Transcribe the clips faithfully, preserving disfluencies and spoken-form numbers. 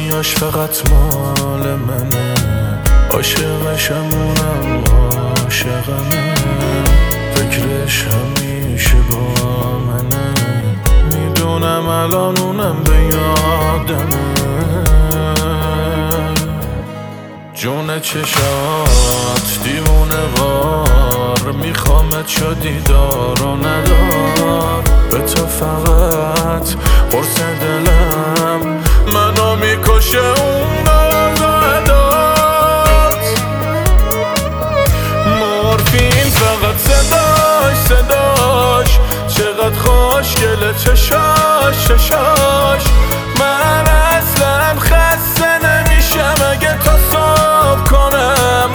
دنیاش فقط مال منه، عاشقشمونم عاشقمه، فکرش همیشه با منه، میدونم الان اونم به یادمه. جون چشات دیوونه وار، میخوامت چو دیدار و ندار، به تو فقط قرص دلم منو میکشه اون دادات. مورفین فقط صداش صداش، چقدر خوشگله چشاش چشاش، من اصلا خسته نمیشم اگه تا صبح کنم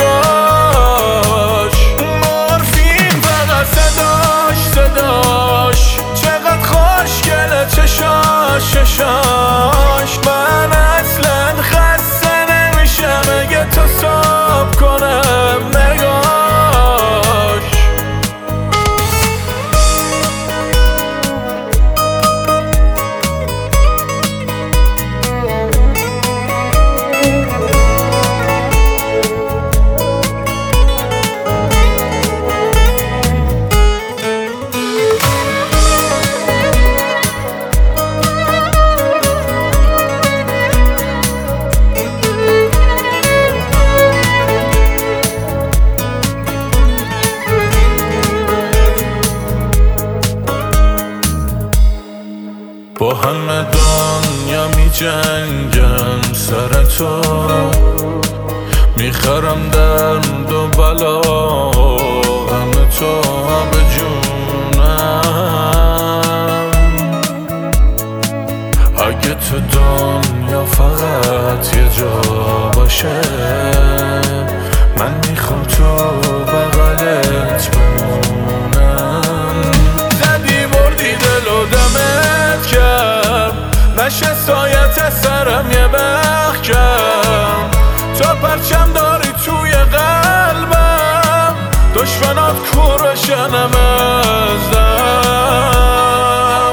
نگاش. مورفین فقط صداش صداش، چقدر خوشگله چشاش چشاش، من اصلا خسته نمیشم اگه تا صبح کنم نگاش. با همه دنیا می جنگم سر تو، میخرم درد و بلا همه تو به جونم. اگه تو دنیا فقط یه جا باشه، من میخوام تو بغلت بمونم. زدی بردی دل و دمت کرد، نشه سایت از سرم یه محکم، تو پرچم داری توی قلبم، دشمنات کور بشنم ازم.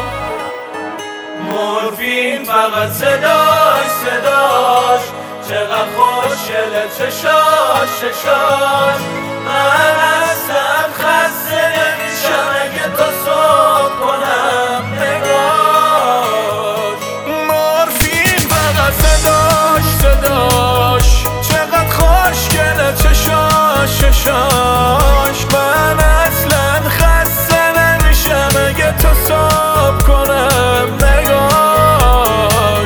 مورفین فقط صداش صداش، چقدر خوشگله چشاش چشاش، من اصلا خسته نمیشم اگه تا صبح کنم نگاش. مورفین فقط صداش صداش، چقدر خوشگله چشاش چشاش، من اصلا خسته نمیشم اگه تا صبح کنم نگاش.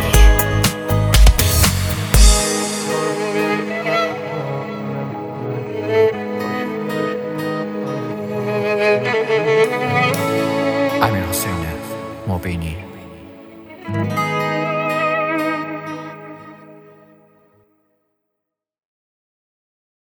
امیرحسین مبینی.